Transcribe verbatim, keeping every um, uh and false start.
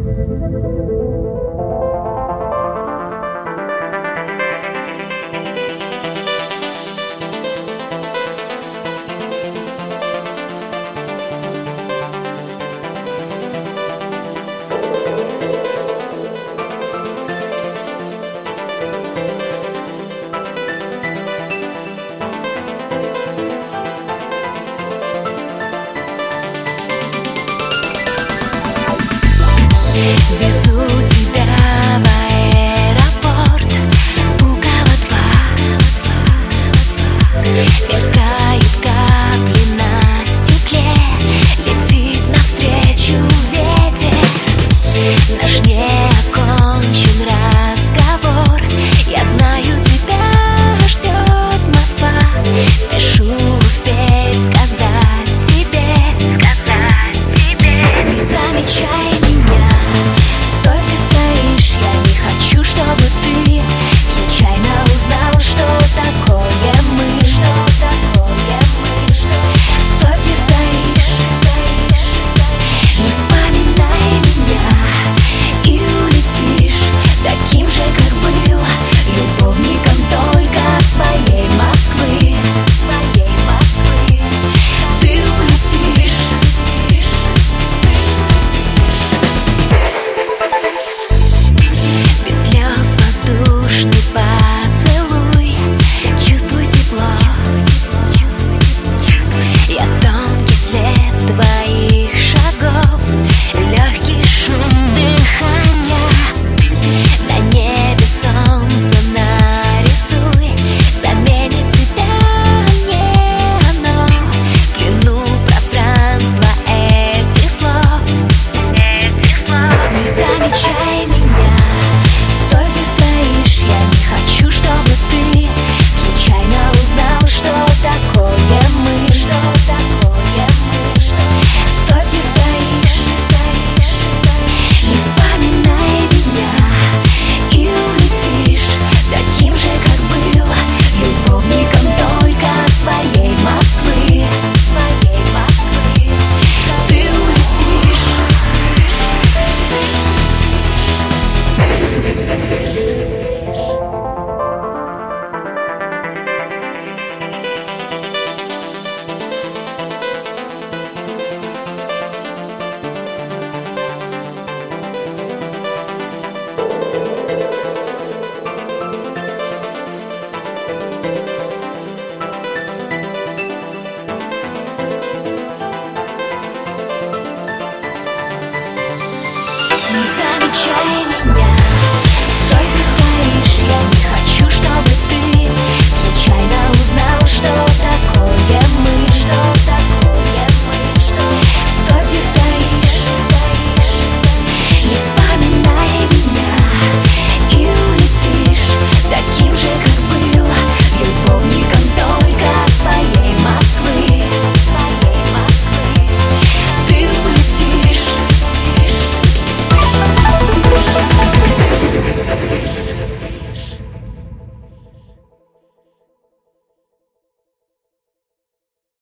Везу тебя в аэропорт Пулково-два. Меркают капли на стекле, летит навстречу ветер. Наш не окончен разговор, я знаю, тебя ждет Москва. Спешу успеть сказать тебе, сказать тебе. Не замечай меня, стой, где стоишь, я не хочу, чтобы ты случайно узнал, что такое мы, что такое мы, что. Стой, где стоишь, не вспоминай меня и улетишь таким же, как был, любовником только своей Москвы, своей Москвы. Ты улетишь, без слез воздушный поцелуй. Чувствуй тепло, я тонкий след твоих шагов, легкий шум дыхания. На небе солнце нарисуй, заменит тебя не оно. В плену пространства этих слов, этих слов. Не замечай меня, стой, где стоишь, я не хочу, чтобы ты случайно узнал, что такое мы, что такое мы, что. Стой, где стоишь, не вспоминай меня и улетишь таким же, как был, любовником только своей Москвы, своей Москвы. Ты улетишь, не замечай меня, стой, где стоишь, я не